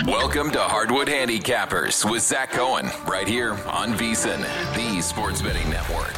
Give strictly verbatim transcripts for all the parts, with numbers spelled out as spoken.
Welcome to Hardwood Handicappers with Zach Cohen, right here on VSiN, the Sports Betting Network.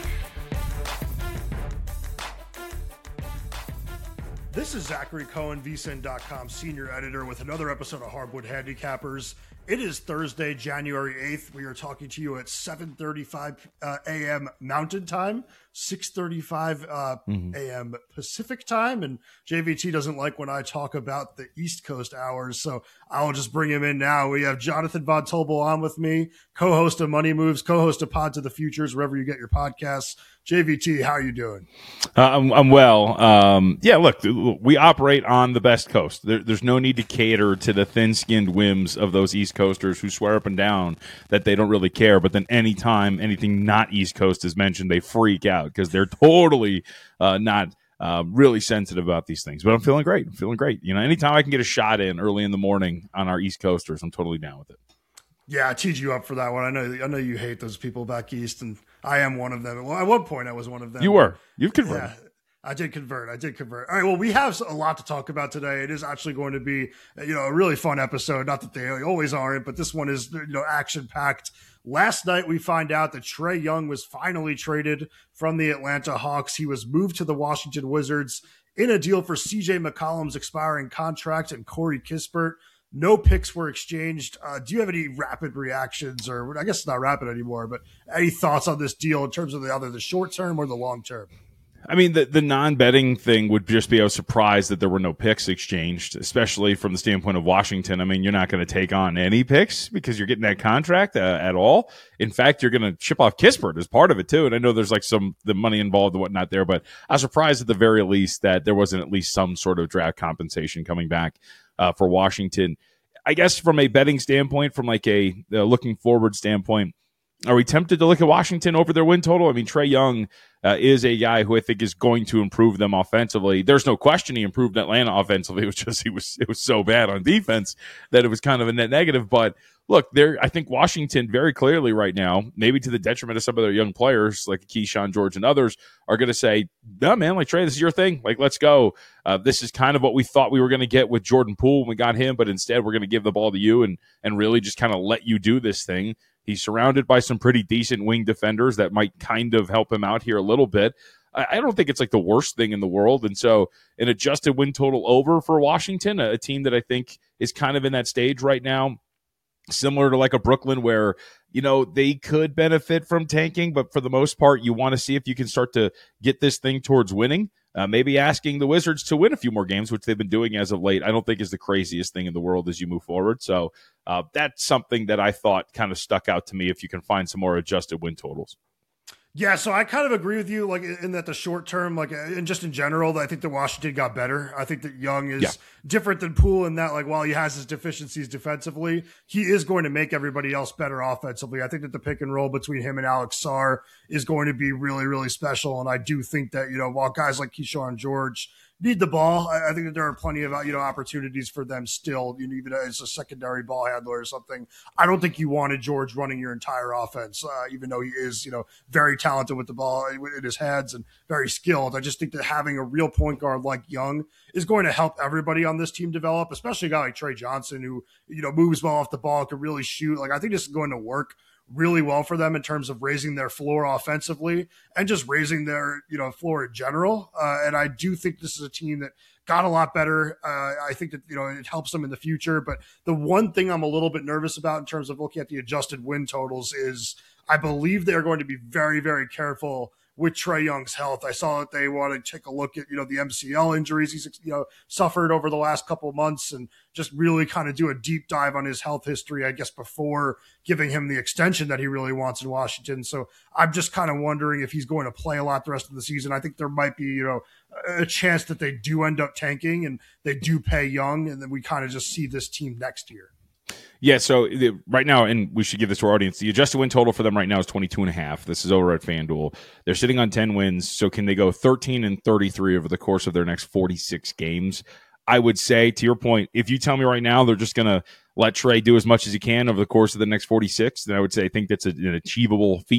This is Zachary Cohen, V S I N dot com senior editor with another episode of Hardwood Handicappers. It is Thursday, January eighth. We are talking to you at seven thirty-five uh, a.m. Mountain Time, six thirty-five uh, mm-hmm. a.m. Pacific Time. And J V T doesn't like when I talk about the East Coast hours, so I'll just bring him in now. We have Jonathan Von Tobel on with me, co-host of Money Moves, co-host of Pod to the Futures, wherever you get your podcasts. J V T, how are you doing? Uh, I'm, I'm well. Um, yeah, look, we operate on the best coast. There, there's no need to cater to the thin-skinned whims of those East Coasters who swear up and down that they don't really care. But then anytime anything not East Coast is mentioned, they freak out because they're totally uh, not uh, really sensitive about these things. But I'm feeling great. I'm feeling great. You know, anytime I can get a shot in early in the morning on our East Coasters, I'm totally down with it. Yeah, I teed you up for that one. I know I know you hate those people back east, and I am one of them. Well, at one point, I was one of them. You were. You've converted. Yeah, I did convert. I did convert. All right, well, we have a lot to talk about today. It is actually going to be, you know, a really fun episode. Not that they always aren't, but this one is, you know, action-packed. Last night, we find out that Trae Young was finally traded from the Atlanta Hawks. He was moved to the Washington Wizards in a deal for C J McCollum's expiring contract and Corey Kispert. No picks were exchanged. Uh, do you have any rapid reactions, or I guess it's not rapid anymore, but any thoughts on this deal in terms of the either the short term or the long term? I mean, the, the non-betting thing would just be I was surprised that there were no picks exchanged, especially from the standpoint of Washington. I mean, you're not going to take on any picks because you're getting that contract uh, at all. In fact, you're going to ship off Kispert as part of it, too. And I know there's like some the money involved and whatnot there, but I was surprised at the very least that there wasn't at least some sort of draft compensation coming back uh, for Washington. I guess from a betting standpoint, from like a uh, looking forward standpoint, are we tempted to look at Washington over their win total? I mean, Trae Young uh, is a guy who I think is going to improve them offensively. There's no question he improved Atlanta offensively. It was just he was it was so bad on defense that it was kind of a net negative. But look, there I think Washington very clearly right now, maybe to the detriment of some of their young players like Keyshawn George and others, are going to say, "No, man, like Trae, this is your thing. Like, let's go. Uh, this is kind of what we thought we were going to get with Jordan Poole when we got him, but instead we're going to give the ball to you and and really just kind of let you do this thing." He's surrounded by some pretty decent wing defenders that might kind of help him out here a little bit. I don't think it's like the worst thing in the world. And so an adjusted win total over for Washington, a team that I think is kind of in that stage right now, similar to like a Brooklyn where, you know, they could benefit from tanking, but for the most part, you want to see if you can start to get this thing towards winning. Uh, maybe asking the Wizards to win a few more games, which they've been doing as of late, I don't think is the craziest thing in the world as you move forward. So uh, that's something that I thought kind of stuck out to me if you can find some more adjusted win totals. Yeah, so I kind of agree with you, like in that the short term, like and just in general, I think that Washington got better. I think that Young is yeah. different than Poole in that, like, while he has his deficiencies defensively, he is going to make everybody else better offensively. I think that the pick and roll between him and Alex Sarr is going to be really, really special. And I do think that, you know, while guys like Keyshawn George need the ball, I think that there are plenty of, you know, opportunities for them still, you know, even as a secondary ball handler or something. I don't think you wanted George running your entire offense, uh, even though he is, you know, very talented with the ball in his hands and very skilled. I just think that having a real point guard like Young is going to help everybody on this team develop, especially a guy like Trey Johnson who, you know, moves well off the ball, can really shoot. Like, I think this is going to work really well for them in terms of raising their floor offensively and just raising their, you know, floor in general. Uh, and I do think this is a team that got a lot better. Uh, I think that, you know, it helps them in the future. But the one thing I'm a little bit nervous about in terms of looking at the adjusted win totals is I believe they're going to be very, very careful with Trae Young's health. I saw that they want to take a look at, you know, the M C L injuries he's, you know, suffered over the last couple of months and just really kind of do a deep dive on his health history, I guess, before giving him the extension that he really wants in Washington. So I'm just kind of wondering if he's going to play a lot the rest of the season. I think there might be, you know, a chance that they do end up tanking and they do pay Young, and then we kind of just see this team next year. Yeah, so the, right now, and we should give this to our audience, the adjusted win total for them right now is twenty-two and a half. This is over at FanDuel. They're sitting on ten wins, so can they go thirteen and thirty-three over the course of their next forty-six games? I would say, to your point, if you tell me right now they're just going to let Trae do as much as he can over the course of the next forty-six, then I would say I think that's a, an achievable feat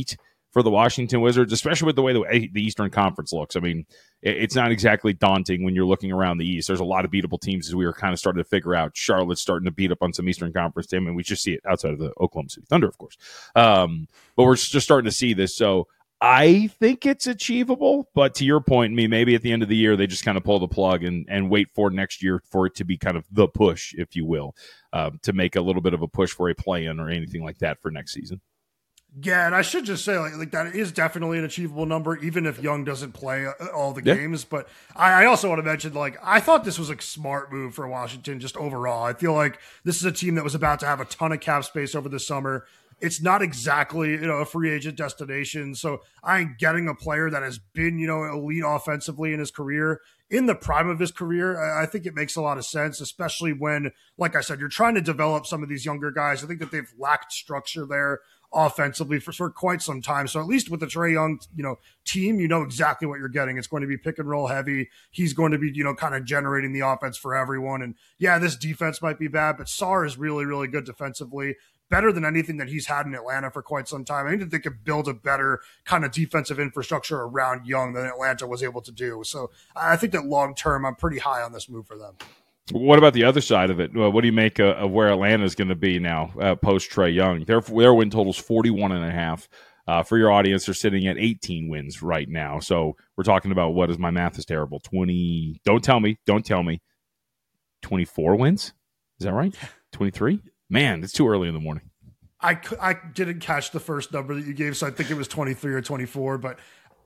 for the Washington Wizards, especially with the way the, the Eastern Conference looks. I mean, it's not exactly daunting when you're looking around the East. There's a lot of beatable teams as we were kind of starting to figure out. Charlotte's starting to beat up on some Eastern Conference team, and we just see it outside of the Oklahoma City Thunder, of course. Um, but we're just starting to see this. So I think it's achievable, but to your point, me, maybe at the end of the year, they just kind of pull the plug and, and wait for next year for it to be kind of the push, if you will, uh, to make a little bit of a push for a play-in or anything like that for next season. Yeah, and I should just say, like, like that is definitely an achievable number, even if Young doesn't play all the yeah. games. But I, I also want to mention, like, I thought this was a smart move for Washington just overall. I feel like this is a team that was about to have a ton of cap space over the summer. It's not exactly, you know, a free agent destination. So I'm getting a player that has been, you know, elite offensively in his career, in the prime of his career. I think it makes a lot of sense, especially when, like I said, you're trying to develop some of these younger guys. I think that they've lacked structure there offensively for, for quite some time. So at least with the Trae Young, you know, team, you know exactly what you're getting. It's going to be pick and roll heavy. He's going to be, you know, kind of generating the offense for everyone. And yeah, this defense might be bad, but Sarr is really, really good defensively. Better than anything that he's had in Atlanta for quite some time. I think that they could build a better kind of defensive infrastructure around Young than Atlanta was able to do. So I think that long term, I'm pretty high on this move for them. What about the other side of it? What do you make of, of where Atlanta is going to be now uh, post Trae Young? Their their win total is forty-one and a half. Uh, for your audience, they're sitting at eighteen wins right now. So we're talking about, what is, my math is terrible, twenty. Don't tell me. Don't tell me. twenty-four wins? Is that right? twenty-three? Man, it's too early in the morning. I, I didn't catch the first number that you gave, so I think it was twenty-three or twenty-four. But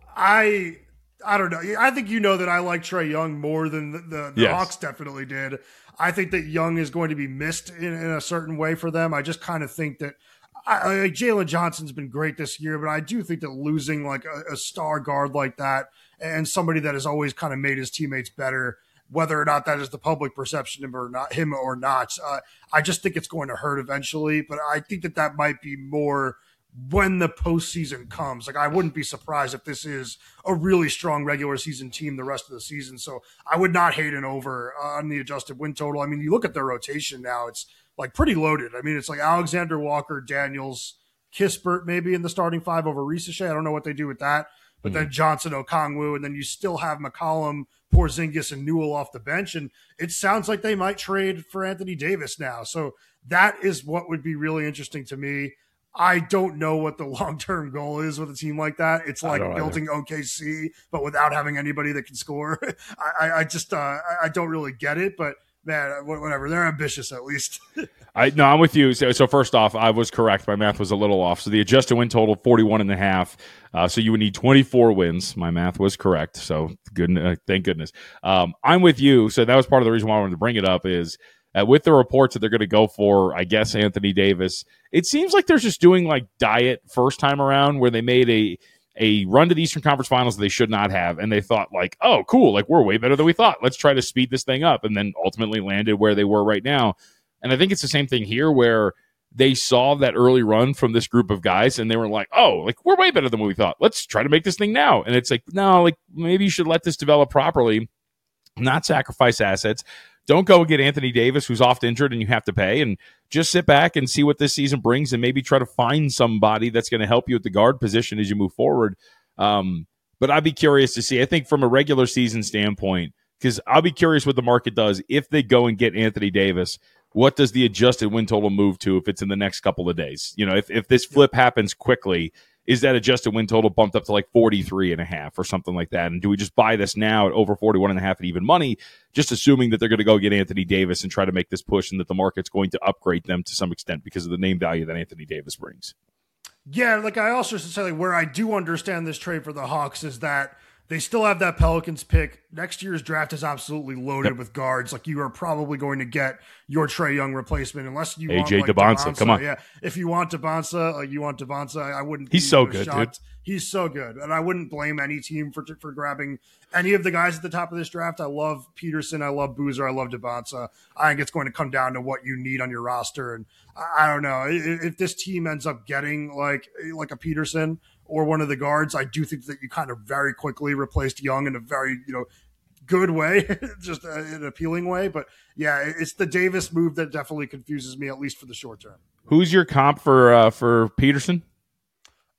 I I don't know. I think you know that I like Trae Young more than the, the, the yes. Hawks definitely did. I think that Young is going to be missed in, in a certain way for them. I just kind of think that I, like Jalen Johnson's been great this year, but I do think that losing like a, a star guard like that and somebody that has always kind of made his teammates better, whether or not that is the public perception of him or not, him or not, uh, I just think it's going to hurt eventually. But I think that that might be more when the postseason comes. Like, I wouldn't be surprised if this is a really strong regular season team the rest of the season. So I would not hate an over on the adjusted win total. I mean, you look at their rotation now, it's like pretty loaded. I mean, it's like Alexander Walker, Daniels, Kispert maybe in the starting five over Risache. I don't know what they do with that. But mm-hmm. then Johnson, Okongwu, and then you still have McCollum, Porzingis, and Newell off the bench. And it sounds like they might trade for Anthony Davis now. So that is what would be really interesting to me. I don't know what the long-term goal is with a team like that. It's like building either. O K C, but without having anybody that can score. I, I just uh, I don't really get it, but man, whatever. They're ambitious at least. I no, I'm with you. So, so first off, I was correct. My math was a little off. So the adjusted win total, forty-one and a half. Uh, so you would need twenty-four wins. My math was correct. So good. Uh, thank goodness. Um, I'm with you. So that was part of the reason why I wanted to bring it up is, Uh, with the reports that they're going to go for, I guess, Anthony Davis, it seems like they're just doing like diet first time around where they made a a run to the Eastern Conference Finals that they should not have. And they thought like, oh, cool, like we're way better than we thought. Let's try to speed this thing up. And then ultimately landed where they were right now. And I think it's the same thing here where they saw that early run from this group of guys and they were like, oh, like we're way better than what we thought. Let's try to make this thing now. And it's like, no, like maybe you should let this develop properly, not sacrifice assets. Don't go and get Anthony Davis, who's oft injured and you have to pay, and just sit back and see what this season brings and maybe try to find somebody that's going to help you at the guard position as you move forward. Um, but I'd be curious to see, I think from a regular season standpoint, because I'll be curious what the market does if they go and get Anthony Davis. What does the adjusted win total move to if it's in the next couple of days? You know, if, if this flip happens quickly, is that adjusted win total bumped up to like forty-three and a half or something like that? And do we just buy this now at over forty-one and a half at even money, just assuming that they're going to go get Anthony Davis and try to make this push and that the market's going to upgrade them to some extent because of the name value that Anthony Davis brings? Yeah, like I also should say, like, where I do understand this trade for the Hawks is that they still have that Pelicans pick. Next year's draft is absolutely loaded yep. with guards. Like, you are probably going to get your Trae Young replacement unless you A J want like, Debonsa. Come on. Yeah, if you want Debonsa, like you want Debonsa, I wouldn't. He's so good, shocked. dude. He's so good, and I wouldn't blame any team for for grabbing any of the guys at the top of this draft. I love Peterson, I love Boozer, I love Debonsa. I think it's going to come down to what you need on your roster, and I, I don't know if, if this team ends up getting like like a Peterson or one of the guards. I do think that you kind of very quickly replaced Young in a very you know good way, just an appealing way. But yeah, it's the Davis move that definitely confuses me, at least for the short term. Who's your comp for uh, for Peterson?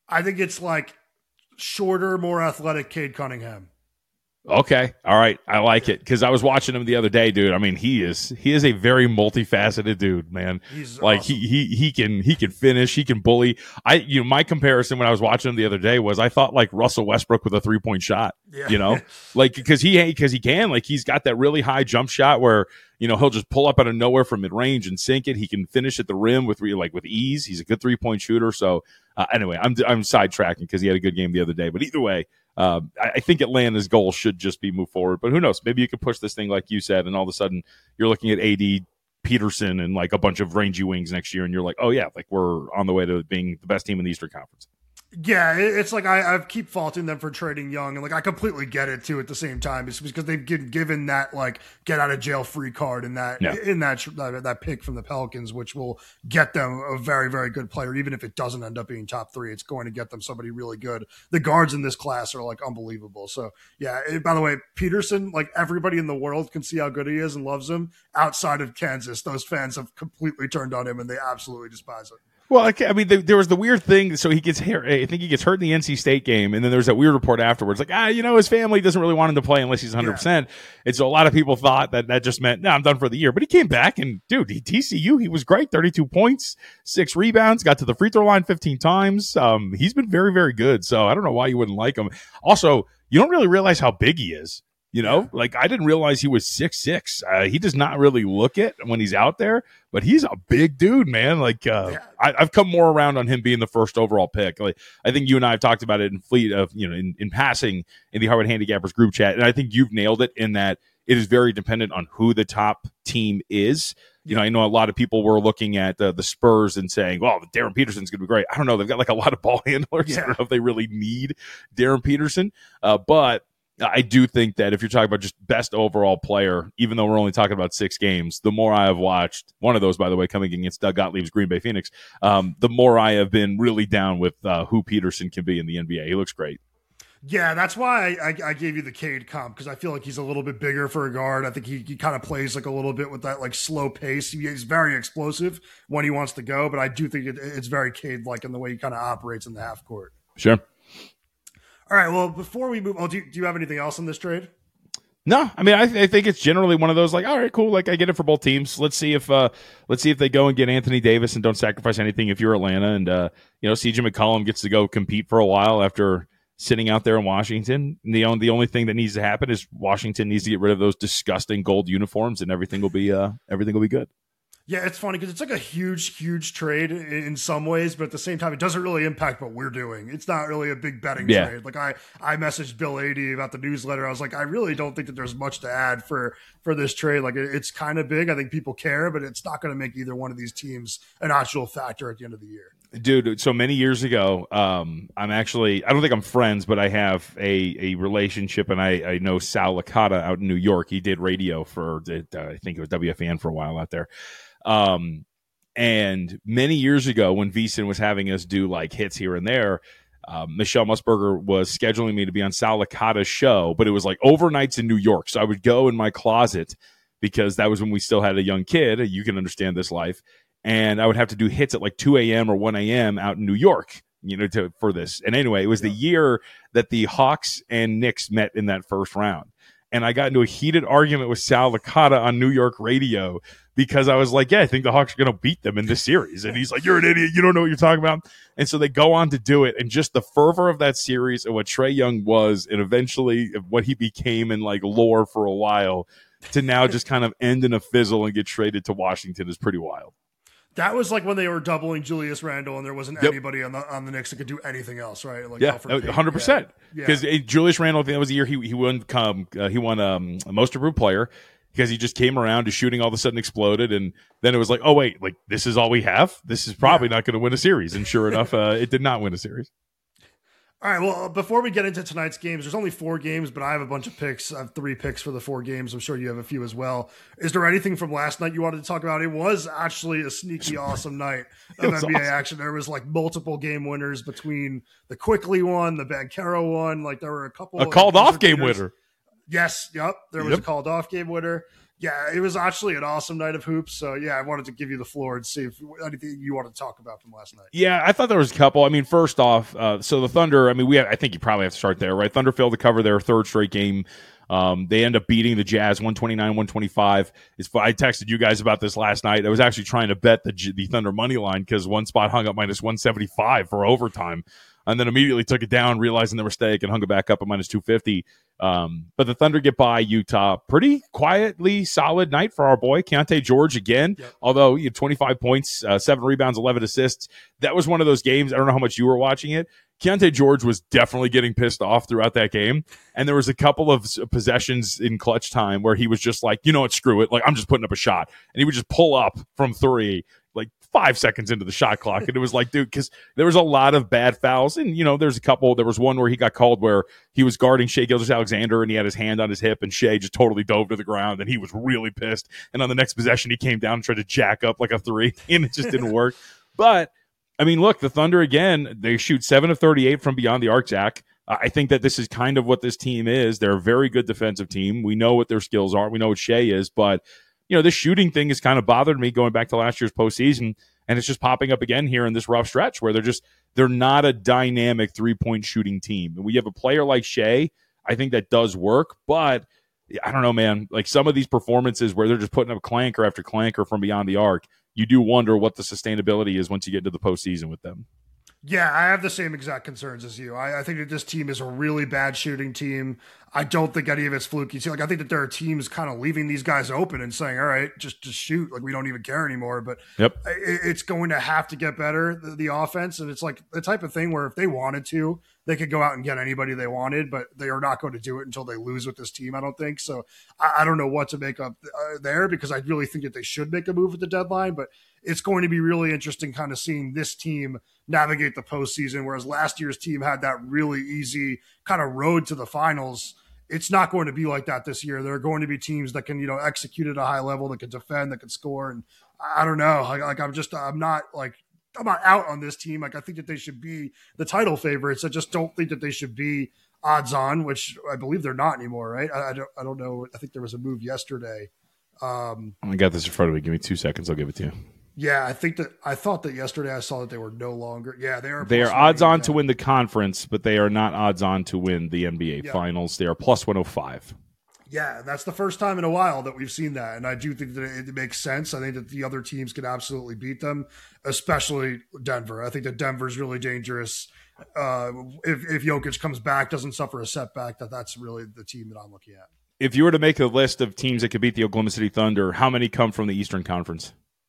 I think it's like shorter, more athletic Cade Cunningham. Okay. All right. I like it because I was watching him the other day, dude. I mean, he is he is a very multifaceted dude, man. He's like awesome. he he he can he can finish, he can bully. I you know, my comparison when I was watching him the other day was I thought like Russell Westbrook with a three point shot. Yeah. You know, like because he because he can like he's got that really high jump shot where you know he'll just pull up out of nowhere from mid range and sink it. He can finish at the rim with like with ease. He's a good three point shooter. So uh, anyway, I'm I'm sidetracking because he had a good game the other day. But either way. Uh, I think Atlanta's goal should just be move forward, but who knows? Maybe you could push this thing like you said, and all of a sudden you're looking at A D, Peterson, and like a bunch of rangy wings next year, and you're like, oh yeah, like we're on the way to being the best team in the Eastern Conference. Yeah, it's like I, I keep faulting them for trading Young, and like I completely get it too. At the same time, it's because they've been given that like get out of jail free card in that yeah. in that uh, that pick from the Pelicans, which will get them a very very good player. Even if it doesn't end up being top three, it's going to get them somebody really good. The guards in this class are like unbelievable. So yeah. It, by the way, Peterson, like everybody in the world can see how good he is and loves him. Outside of Kansas, those fans have completely turned on him, and they absolutely despise him. Well, I mean, there was the weird thing. So he gets hurt. I think he gets hurt in the N C State game, and then there's that weird report afterwards, like, ah, you know, his family doesn't really want him to play unless he's one hundred percent. Yeah. And so a lot of people thought that that just meant, no, I'm done for the year. But he came back, and dude, T C U, he was great. thirty-two points, six rebounds, got to the free throw line fifteen times. Um, he's been very, very good. So I don't know why you wouldn't like him. Also, you don't really realize how big he is. You know, yeah. like I didn't realize he was six six. Uh, he does not really look it when he's out there, but he's a big dude, man. Like uh, yeah. I, I've come more around on him being the first overall pick. Like I think you and I have talked about it in fleet of you know in, in passing in the Harvard Handicappers group chat, and I think you've nailed it in that it is very dependent on who the top team is. You know, I know a lot of people were looking at uh, the Spurs and saying, well, Darren Peterson's going to be great. I don't know. They've got like a lot of ball handlers. Yeah. I don't know if they really need Darren Peterson, uh, but. I do think that if you're talking about just best overall player, even though we're only talking about six games, the more I have watched, one of those, by the way, coming against Doug Gottlieb's Green Bay Phoenix, um, the more I have been really down with uh, who Peterson can be in the N B A. He looks great. Yeah, that's why I, I, I gave you the Cade comp, because I feel like he's a little bit bigger for a guard. I think he, he kind of plays like a little bit with that like slow pace. He's very explosive when he wants to go, but I do think it, it's very Cade-like in the way he kind of operates in the half court. Sure. All right, well, before we move, oh, do you, do you have anything else on this trade? No, I mean, I, th- I think it's generally one of those like, all right, cool. Like I get it for both teams. Let's see if, uh, let's see if they go and get Anthony Davis and don't sacrifice anything if you're Atlanta. And, uh, you know, C J McCollum gets to go compete for a while after sitting out there in Washington. And the only, the only thing that needs to happen is Washington needs to get rid of those disgusting gold uniforms and everything will be, uh, everything will be good. Yeah, it's funny because it's like a huge, huge trade in some ways, but at the same time, it doesn't really impact what we're doing. It's not really a big betting yeah. trade. Like I, I messaged Bill Adie about the newsletter. I was like, I really don't think that there's much to add for for this trade. Like it, it's kind of big. I think people care, but it's not going to make either one of these teams an actual factor at the end of the year. Dude, so many years ago, um, I'm actually, I don't think I'm friends, but I have a, a relationship, and I, I know Sal Licata out in New York. He did radio for, uh, I think it was W F A N for a while out there. Um, and many years ago when VSiN was having us do like hits here and there, um, Michelle Musburger was scheduling me to be on Sal Licata's show, but it was like overnights in New York. So I would go in my closet because that was when we still had a young kid. You can understand this life. And I would have to do hits at like two a.m. or one a.m. out in New York, you know, to, for this. And anyway, it was the year that the Hawks and Knicks met in that first round. And I got into a heated argument with Sal Licata on New York radio because I was like, yeah, I think the Hawks are going to beat them in this series. And he's like, you're an idiot. You don't know what you're talking about. And so they go on to do it. And just the fervor of that series and what Trae Young was and eventually what he became in like lore for a while to now just kind of end in a fizzle and get traded to Washington is pretty wild. That was like when they were doubling Julius Randle and there wasn't yep. anybody on the on the Knicks that could do anything else, right? Like yeah, one hundred percent. Because yeah. Julius Randle, that was the year he he won um, uh, he won um, a most improved player because he just came around, his shooting all of a sudden exploded, and then it was like, oh wait, like this is all we have. This is probably yeah. not going to win a series, and sure enough, uh, it did not win a series. All right, well, before we get into tonight's games, there's only four games, but I have a bunch of picks. I have three picks for the four games. I'm sure you have a few as well. Is there anything from last night you wanted to talk about? It was actually a sneaky, awesome night of N B A awesome. action. There was like multiple game winners between the Quickly one, the Banchero one. Like there were a couple. A called off game winner. Yes, yep. There was yep. a called off game winner. Yeah, it was actually an awesome night of hoops. So, yeah, I wanted to give you the floor and see if anything you want to talk about from last night. Yeah, I thought there was a couple. I mean, first off, uh, so the Thunder, I mean, we have, I think you probably have to start there, right? Thunder failed to cover their third straight game. Um, they end up beating the Jazz one twenty-nine one twenty-five. It's, I texted you guys about this last night. I was actually trying to bet the, the Thunder money line because one spot hung up minus one seventy-five for overtime. And then immediately took it down, realizing their mistake, and hung it back up at minus two fifty. Um, but the Thunder get by Utah. Pretty quietly solid night for our boy, Keontae George again. Yep. Although he had twenty-five points, uh, seven rebounds, eleven assists. That was one of those games. I don't know how much you were watching it. Keontae George was definitely getting pissed off throughout that game. And there was a couple of possessions in clutch time where he was just like, you know what, screw it. Like, I'm just putting up a shot. And he would just pull up from three, like five seconds into the shot clock. And it was like, dude, because there was a lot of bad fouls. And, you know, there's a couple. There was one where he got called where he was guarding Shai Gilgeous-Alexander and he had his hand on his hip and Shai just totally dove to the ground and he was really pissed. And on the next possession, he came down and tried to jack up like a three and it just didn't work. But, I mean, look, the Thunder, again, they shoot seven of thirty-eight from beyond the arc, Zach. Uh, I think that this is kind of what this team is. They're a very good defensive team. We know what their skills are. We know what Shai is. But, you know, this shooting thing has kind of bothered me going back to last year's postseason. And it's just popping up again here in this rough stretch where they're just, they're not a dynamic three-point shooting team. And we have a player like Shai, I think that does work. But, I don't know, man. Like some of these performances where they're just putting up clanker after clanker from beyond the arc, you do wonder what the sustainability is once you get into the postseason with them. Yeah, I have the same exact concerns as you. I, I think that this team is a really bad shooting team. I don't think any of it's fluky. Like, I think that there are teams kind of leaving these guys open and saying, all right, just, just shoot. Like, we don't even care anymore. But yep. it, it's going to have to get better, the, the offense. And it's like the type of thing where if they wanted to, they could go out and get anybody they wanted, but they are not going to do it until they lose with this team, I don't think. So I, I don't know what to make up uh, there because I really think that they should make a move at the deadline. But it's going to be really interesting kind of seeing this team navigate the postseason, whereas last year's team had that really easy kind of road to the finals. It's not going to be like that this year. There are going to be teams that can, you know, execute at a high level, that can defend, that can score. And I don't know, like, like I'm just, I'm not like, I'm not out on this team. Like, I think that they should be the title favorites. I just don't think that they should be odds on, which I believe they're not anymore. Right. I, I don't, I don't know. I think there was a move yesterday. Um, I got this in front of me. Give me two seconds. I'll give it to you. Yeah, I think that I thought that yesterday I saw that they were no longer. Yeah, they are. They are odds on to win the conference, but they are not odds on to win the N B A yeah. finals. They are plus one oh five. Yeah, that's the first time in a while that we've seen that. And I do think that it makes sense. I think that the other teams can absolutely beat them, especially Denver. I think that Denver's really dangerous. Uh, if, if Jokic comes back, doesn't suffer a setback, that that's really the team that I'm looking at. If you were to make a list of teams that could beat the Oklahoma City Thunder, how many come from the Eastern Conference?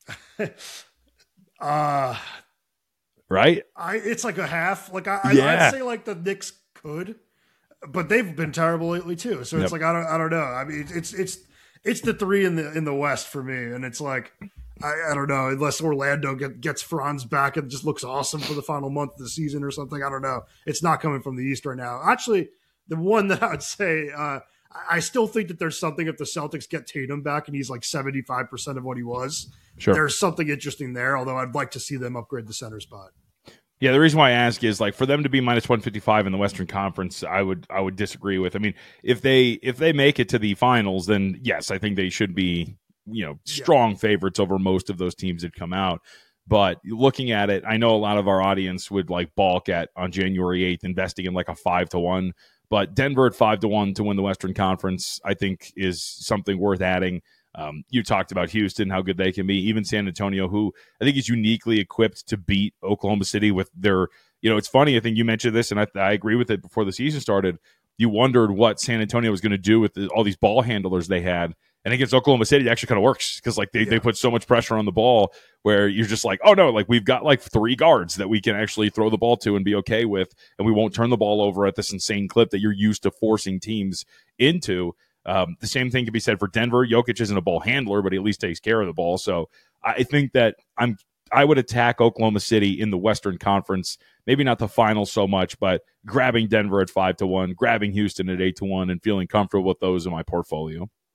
uh right I it's like a half. Like I, yeah. I'd say like the Knicks could, but they've been terrible lately too. So it's yep. like I don't I don't know. I mean it's it's it's the three in the in the West for me, and it's like I, I don't know, unless Orlando get, gets Franz back and just looks awesome for the final month of the season or something. I don't know. It's not coming from the East right now. Actually, the one that I would say uh I still think that there's something if the Celtics get Tatum back and he's like seventy-five percent of what he was. Sure. There's something interesting there, although I'd like to see them upgrade the center spot. Yeah, the reason why I ask is like for them to be minus one fifty-five in the Western Conference, I would I would disagree with. I mean, if they if they make it to the finals, then yes, I think they should be, you know, strong yeah. favorites over most of those teams that come out. But looking at it, I know a lot of our audience would like balk at on January eighth investing in like a five to one. But Denver at five to one to win the Western Conference, I think, is something worth adding. Um, you talked about Houston, how good they can be. Even San Antonio, who I think is uniquely equipped to beat Oklahoma City with their, you know, it's funny. I think you mentioned this, and I, I agree with it before the season started. You wondered what San Antonio was going to do with the, all these ball handlers they had. And against Oklahoma City, it actually kind of works because like they, yeah. they put so much pressure on the ball where you're just like, oh no, like we've got like three guards that we can actually throw the ball to and be okay with, and we won't turn the ball over at this insane clip that you're used to forcing teams into. Um, the same thing can be said for Denver. Jokic isn't a ball handler, but he at least takes care of the ball. So I think that I'm I would attack Oklahoma City in the Western Conference, maybe not the final so much, but grabbing Denver at five to one, grabbing Houston at eight to one, and feeling comfortable with those in my portfolio.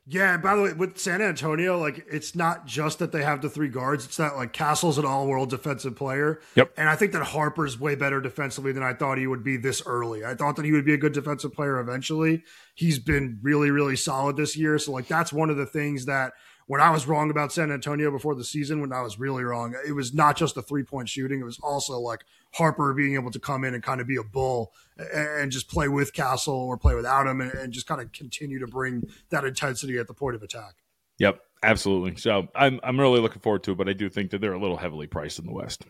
Yeah, by the way, with San Antonio, like it's not just that they have the three guards; it's that like Castle's an all-world defensive player. Yep. And I think that Harper's way better defensively than I thought he would be this early. I thought that he would be a good defensive player eventually. He's been really, really solid this year. So like that's one of the things that when I was wrong about San Antonio before the season, when I was really wrong, it was not just the three-point shooting; it was also like Harper being able to come in and kind of be a bull and just play with Castle or play without him and just kind of continue to bring that intensity at the point of attack. Yep, absolutely. So I'm I'm really looking forward to it, but I do think that they're a little heavily priced in the West.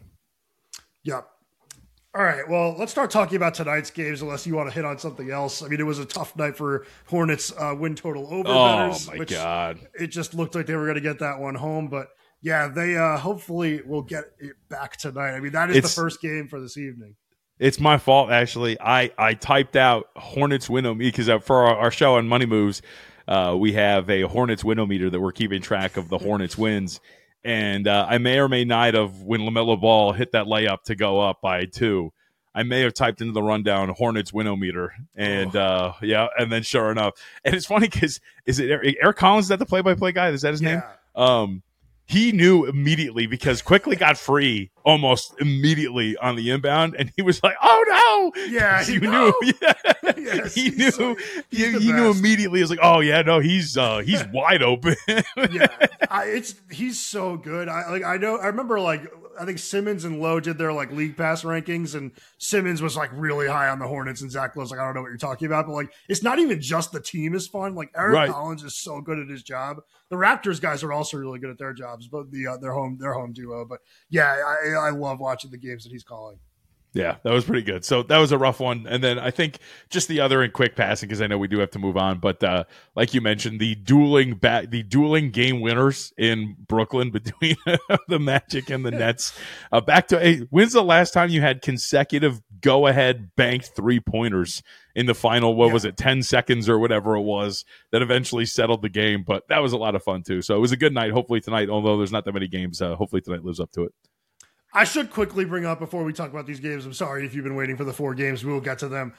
Yep. All right, well, let's start talking about tonight's games unless you want to hit on something else. I mean, it was a tough night for Hornets uh, win total over Oh, bettors, my which God. It just looked like they were going to get that one home, but yeah, they uh, hopefully will get it back tonight. I mean, that is It's- the first game for this evening. It's my fault, actually. I, I typed out Hornets win because for our, our show on Money Moves, uh, we have a Hornets winometer that we're keeping track of the Hornets wins. And uh, I may or may not have, when LaMelo Ball hit that layup to go up by two, I may have typed into the rundown Hornets winometer. And, oh. uh, yeah, and then sure enough. And it's funny because, is it Eric, Eric Collins, is that the play-by-play guy? Is that his yeah. name? Um, he knew immediately because Quickly got free almost immediately on the inbound, and he was like, "Oh no!" Yeah, you no. knew. Yeah. Yes, he knew. so, he he knew immediately. He was like, "Oh yeah, no, he's uh, he's wide open." yeah, I, it's he's so good. I like. I know. I remember like. I think Simmons and Lowe did their like league pass rankings, and Simmons was like really high on the Hornets, and Zach Lowe's like, I don't know what you're talking about, but like it's not even just the team is fun. Like Eric right. Collins is so good at his job. The Raptors guys are also really good at their jobs, but the uh, their home their home duo. But yeah, I, I love watching the games that he's calling. Yeah, that was pretty good. So that was a rough one. And then I think just the other in quick passing, because I know we do have to move on. But uh, like you mentioned, the dueling ba- the dueling game winners in Brooklyn between the Magic and the Nets. Uh, back to hey, when's the last time you had consecutive go ahead banked three pointers in the final? What yeah. was it, ten seconds or whatever it was that eventually settled the game? But that was a lot of fun too. So it was a good night. Hopefully tonight, although there's not that many games, uh, hopefully tonight lives up to it. I should quickly bring up before we talk about these games. I'm sorry if you've been waiting for the four games. We will get to them.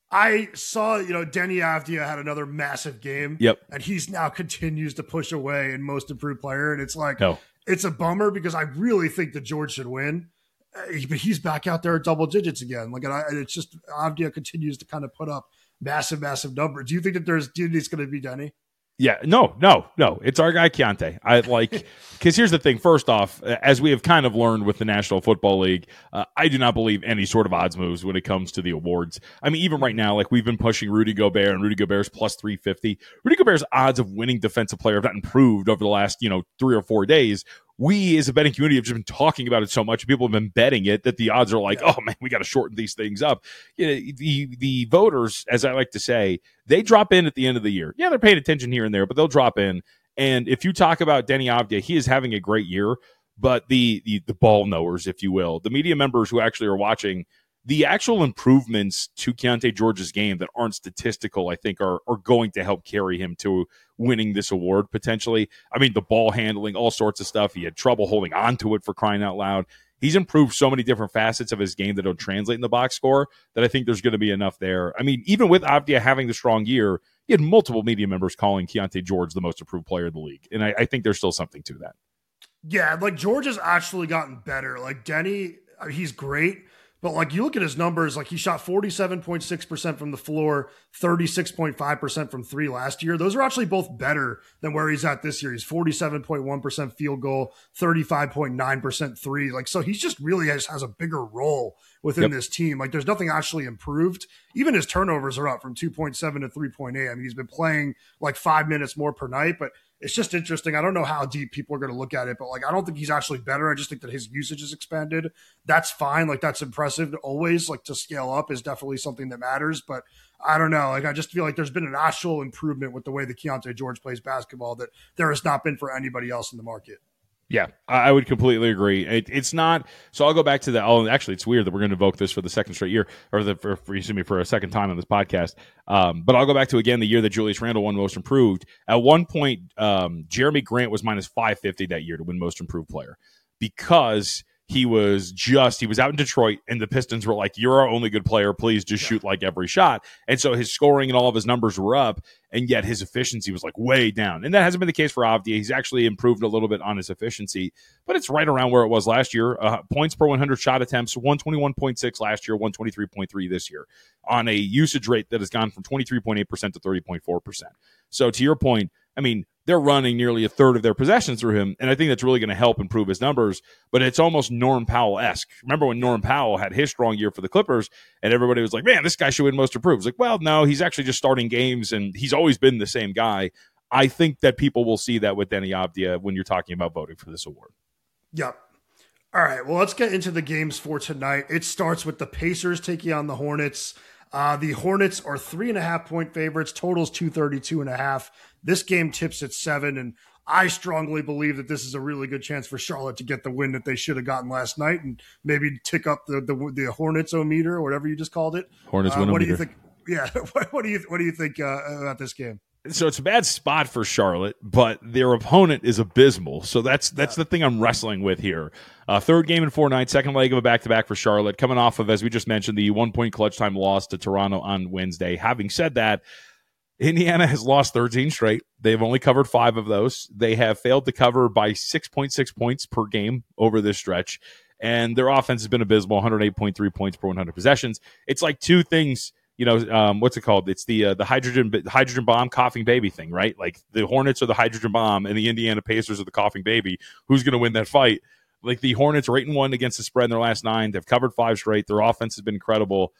I saw, you know, Denny Avdia had another massive game. Yep. And he's now continues to push away in most improved player. And it's like, no. it's a bummer because I really think that George should win. But he's back out there at double digits again. Like, and, I, and it's just Avdia continues to kind of put up massive, massive numbers. Do you think that there's, do you think it's going to be Denny? Yeah, no, no, no. It's our guy Keontae. I like because here's the thing. First off, as we have kind of learned with the National Football League, uh, I do not believe any sort of odds moves when it comes to the awards. I mean, even right now, like we've been pushing Rudy Gobert, and Rudy Gobert's plus three fifty. Rudy Gobert's odds of winning Defensive Player have not improved over the last you know three or four days. We as a betting community have just been talking about it so much. People have been betting it that the odds are like, yeah. oh man, we got to shorten these things up. You know, the the voters, as I like to say, they drop in at the end of the year. Yeah, they're paying attention here and there, but they'll drop in. And if you talk about Denny Avdia, he is having a great year. But the the the ball knowers, if you will, the media members who actually are watching, the actual improvements to Keontae George's game that aren't statistical, I think, are are going to help carry him to winning this award potentially. I mean, the ball handling, all sorts of stuff. He had trouble holding on to it for crying out loud. He's improved so many different facets of his game that don't translate in the box score that I think there's going to be enough there. I mean, even with Avdia having the strong year, he had multiple media members calling Keontae George the most improved player in the league. And I, I think there's still something to that. Yeah, like George has actually gotten better. Like Denny, he's great. But like you look at his numbers, like he shot forty-seven point six percent from the floor, thirty-six point five percent from three last year. Those are actually both better than where he's at this year. He's forty-seven point one percent field goal, thirty-five point nine percent three. Like, so he's just really has, has a bigger role within yep. this team. Like there's nothing actually improved. Even his turnovers are up from two point seven to three point eight. I mean, he's been playing like five minutes more per night, but it's just interesting. I don't know how deep people are going to look at it, but like, I don't think he's actually better. I just think that his usage has expanded. That's fine. Like that's impressive. Always like to scale up is definitely something that matters, but I don't know. Like, I just feel like there's been an actual improvement with the way that Keontae George plays basketball that there has not been for anybody else in the market. Yeah, I would completely agree. It, it's not. So I'll go back to the. Oh, actually, it's weird that we're going to invoke this for the second straight year, or the for, for excuse me for a second time on this podcast. Um, but I'll go back to again the year that Julius Randle won Most Improved. At one point, um, Jeremy Grant was minus five fifty that year to win Most Improved Player because he was just, he was out in Detroit, and the Pistons were like, you're our only good player. Please just shoot like every shot. And so his scoring and all of his numbers were up, and yet his efficiency was like way down. And that hasn't been the case for Avdija. He's actually improved a little bit on his efficiency, but it's right around where it was last year. Uh, points per one hundred shot attempts, one twenty-one point six last year, one twenty-three point three this year, on a usage rate that has gone from twenty-three point eight percent to thirty point four percent. So to your point, I mean, they're running nearly a third of their possessions through him, and I think that's really going to help improve his numbers, but it's almost Norm Powell-esque. Remember when Norm Powell had his strong year for the Clippers, and everybody was like, man, this guy should win most improved. It's like, well, no, he's actually just starting games, and he's always been the same guy. I think that people will see that with Deni Avdija when you're talking about voting for this award. Yep. All right, well, let's get into the games for tonight. It starts with the Pacers taking on the Hornets. Uh, the Hornets are three and a half point favorites. Totals two thirty-two and a half. This game tips at seven, and I strongly believe that this is a really good chance for Charlotte to get the win that they should have gotten last night, and maybe tick up the the, the Hornets-o-meter or whatever you just called it. Hornets uh, win-o-meter. What do you think? Yeah, what, what do you what do you think uh, about this game? So it's a bad spot for Charlotte, but their opponent is abysmal. So that's that's yeah. the thing I'm wrestling with here. Uh, third game in four nights, second leg of a back-to-back for Charlotte, coming off of, as we just mentioned, the one-point clutch time loss to Toronto on Wednesday. Having said that, Indiana has lost thirteen straight. They've only covered five of those. They have failed to cover by six point six points per game over this stretch, and their offense has been abysmal, one hundred eight point three points per one hundred possessions. It's like two things. You know, um, what's it called? It's the uh, the hydrogen hydrogen bomb coughing baby thing, right? Like the Hornets are the hydrogen bomb, and the Indiana Pacers are the coughing baby. Who's going to win that fight? Like the Hornets are eight and one against the spread in their last nine. They've covered five straight. Their offense has been incredible.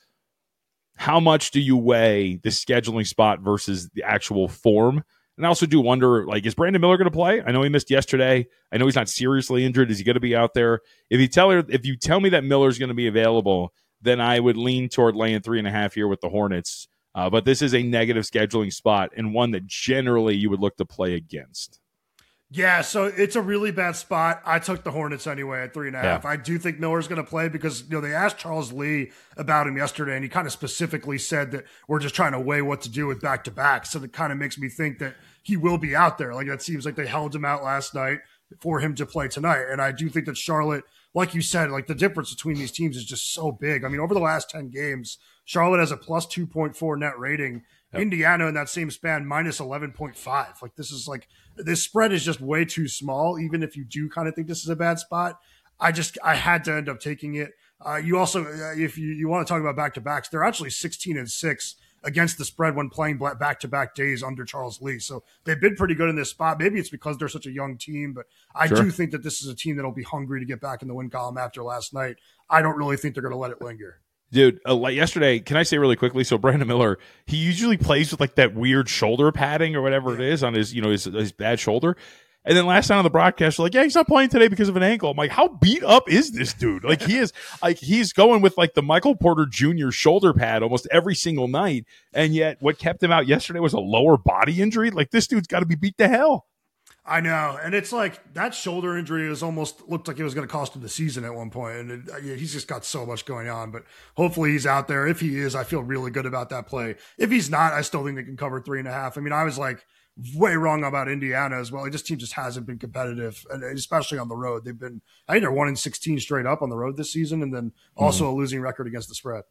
How much do you weigh the scheduling spot versus the actual form? And I also do wonder, like, is Brandon Miller going to play? I know he missed yesterday. I know he's not seriously injured. Is he going to be out there? If you tell her, if you tell me that Miller's going to be available, then I would lean toward laying three and a half here with the Hornets. Uh, but this is a negative scheduling spot and one that generally you would look to play against. Yeah, so it's a really bad spot. I took the Hornets anyway at three and a half. Yeah. I do think Miller's going to play because, you know, they asked Charles Lee about him yesterday, and he kind of specifically said that we're just trying to weigh what to do with back-to-back. So that kind of makes me think that he will be out there. Like, that seems like they held him out last night for him to play tonight. And I do think that Charlotte, like you said, like the difference between these teams is just so big. I mean, over the last ten games, Charlotte has a plus two point four net rating. Yep. Indiana in that same span, minus eleven point five. Like this is like, this spread is just way too small. Even if you do kind of think this is a bad spot, I just, I had to end up taking it. Uh, you also, uh, if you, you want to talk about back-to-backs, they're actually sixteen and six against the spread when playing back-to-back days under Charles Lee. So they've been pretty good in this spot. Maybe it's because they're such a young team, but I sure. do think that this is a team that'll be hungry to get back in the win column after last night. I don't really think they're going to let it linger. Dude, uh, like yesterday, can I say really quickly? So Brandon Miller, he usually plays with like that weird shoulder padding or whatever it is on his, you know, his, his bad shoulder. And then last night on the broadcast, they're like, yeah, he's not playing today because of an ankle. I'm like, how beat up is this dude? Like he is, like he's going with like the Michael Porter Junior shoulder pad almost every single night. And yet what kept him out yesterday was a lower body injury. Like this dude's got to be beat to hell. I know. And it's like that shoulder injury was almost looked like it was going to cost him the season at one point. And it, yeah, he's just got so much going on, but hopefully he's out there. If he is, I feel really good about that play. If he's not, I still think they can cover three and a half. I mean, I was like, way wrong about Indiana as well. This team just hasn't been competitive, and especially on the road. They've been, I think they're one in sixteen straight up on the road this season, and then also mm-hmm. a losing record against the spread.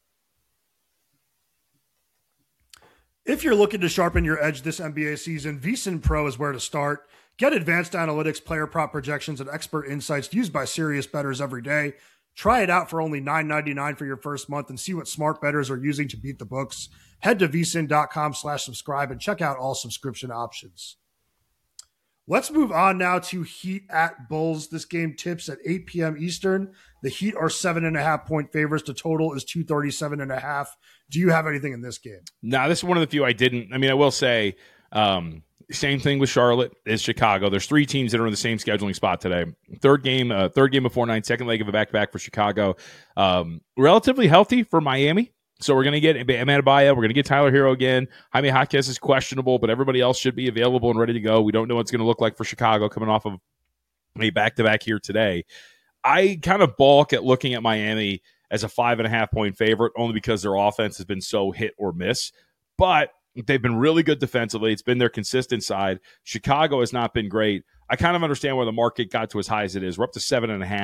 If you're looking to sharpen your edge this N B A season, VSiN Pro is where to start. Get advanced analytics, player prop projections, and expert insights used by serious bettors every day. Try it out for only nine ninety-nine for your first month and see what smart bettors are using to beat the books. Head to vsin.com slash subscribe and check out all subscription options. Let's move on now to Heat at Bulls. This game tips at eight p.m. Eastern. The Heat are seven and a half point favorites. The total is two thirty-seven and a half. Do you have anything in this game? No, this is one of the few I didn't. I mean, I will say, um, same thing with Charlotte as Chicago. There's three teams that are in the same scheduling spot today. Third game, uh, third game before nine, second leg of a back-to-back for Chicago. Um, relatively healthy for Miami. So we're going to get Amanda Bayo. We're going to get Tyler Hero again. Jaime Jaquez is questionable, but everybody else should be available and ready to go. We don't know what it's going to look like for Chicago coming off of a back-to-back here today. I kind of balk at looking at Miami as a five and a half point favorite only because their offense has been so hit or miss. But they've been really good defensively. It's been their consistent side. Chicago has not been great. I kind of understand where the market got to as high as it is. We're up to seven and a half.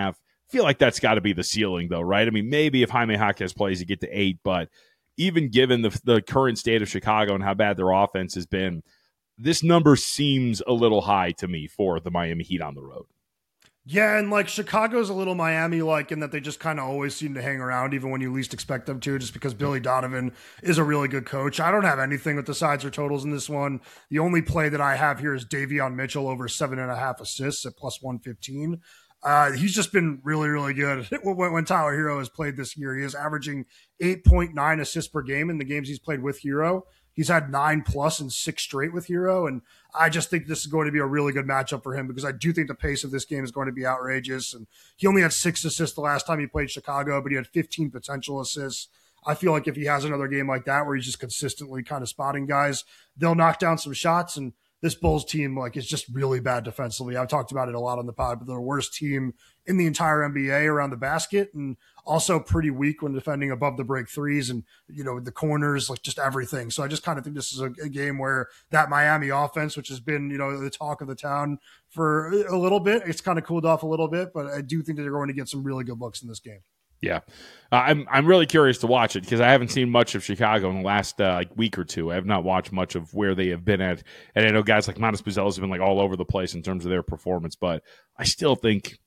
feel like that's got to be the ceiling, though, right? I mean, maybe if Jaime Jaquez plays, you get to eight, but even given the the current state of Chicago and how bad their offense has been, this number seems a little high to me for the Miami Heat on the road. Yeah, and like Chicago's a little Miami-like in that they just kind of always seem to hang around even when you least expect them to, just because Billy Donovan is a really good coach. I don't have anything with the sides or totals in this one. The only play that I have here is Davion Mitchell over seven and a half assists at plus one fifteen. Uh, he's just been really, really good when, when Tyler Hero has played this year. He is averaging eight point nine assists per game in the games he's played with Hero. He's had nine plus and six straight with Hero, and I just think this is going to be a really good matchup for him because I do think the pace of this game is going to be outrageous. And he only had six assists the last time he played Chicago, but he had fifteen potential assists. I feel like if he has another game like that where he's just consistently kind of spotting guys, they'll knock down some shots. And this Bulls team, like, is just really bad defensively. I've talked about it a lot on the pod, but they're the worst team in the entire N B A around the basket, and also pretty weak when defending above the break threes and, you know, the corners, like just everything. So I just kind of think this is a, a game where that Miami offense, which has been, you know, the talk of the town for a little bit, it's kind of cooled off a little bit, but I do think that they're going to get some really good looks in this game. Yeah, uh, I'm I'm really curious to watch it because I haven't seen much of Chicago in the last uh, like week or two. I have not watched much of where they have been at, and I know guys like Matas Buzelis have been like all over the place in terms of their performance. But I still think